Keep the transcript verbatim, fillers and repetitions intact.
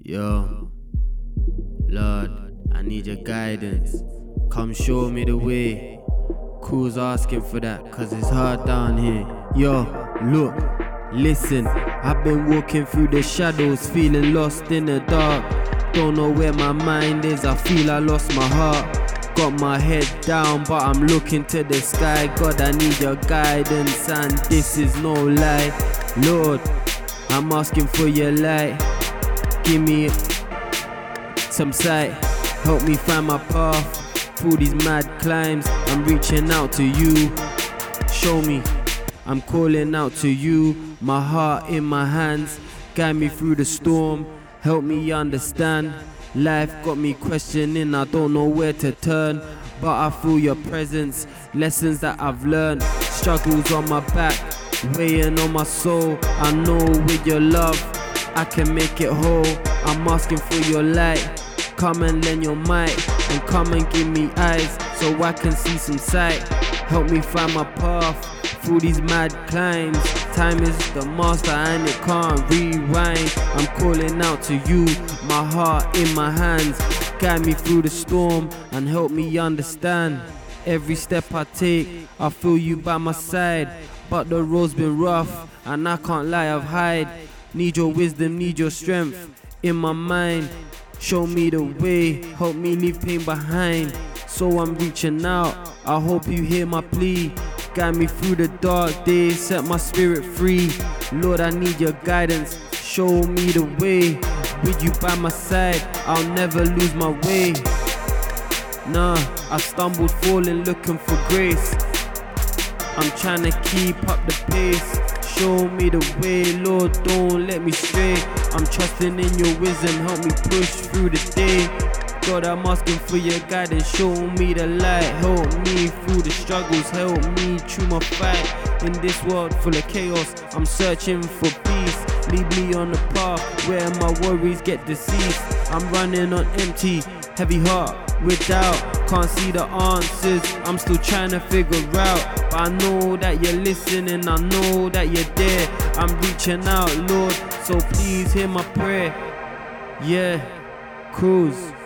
Yo, Lord, I need your guidance. Come show me the way. Crew's asking for that, cause it's hard down here. Yo, look, listen, I've been walking through the shadows, feeling lost in the dark. Don't know where my mind is, I feel I lost my heart. Got my head down, but I'm looking to the sky. God, I need your guidance, and this is no lie. Lord, I'm asking for your light. Give me some sight, help me find my path through these mad climbs. I'm reaching out to you, show me, I'm calling out to you. My heart in my hands, guide me through the storm, help me understand. Life got me questioning, I don't know where to turn, but I feel your presence, lessons that I've learned. Struggles on my back, weighing on my soul. I know with your love I can make it whole. I'm asking for your light, come and lend your might, and come and give me eyes so I can see some sight. Help me find my path through these mad climbs. Time is the master and it can't rewind. I'm calling out to you, my heart in my hands. Guide me through the storm and help me understand. Every step I take, I feel you by my side, but the road's been rough and I can't lie, I've hide. Need your wisdom, need your strength in my mind. Show me the way, help me leave pain behind. So I'm reaching out, I hope you hear my plea. Guide me through the dark days, set my spirit free. Lord, I need your guidance, show me the way. With you by my side, I'll never lose my way. Nah, I stumbled, falling, looking for grace. I'm trying to keep up the pace. Show me the way, Lord, don't let me stray. I'm trusting in your wisdom, help me push through the day. God, I'm asking for your guidance, show me the light. Help me through the struggles, help me through my fight. In this world full of chaos, I'm searching for peace. Lead me on the path where my worries get deceased. I'm running on empty, heavy heart, without. Can't see the answers, I'm still trying to figure out. But I know that you're listening, I know that you're there. I'm reaching out, Lord, so please hear my prayer. Yeah, Cruise.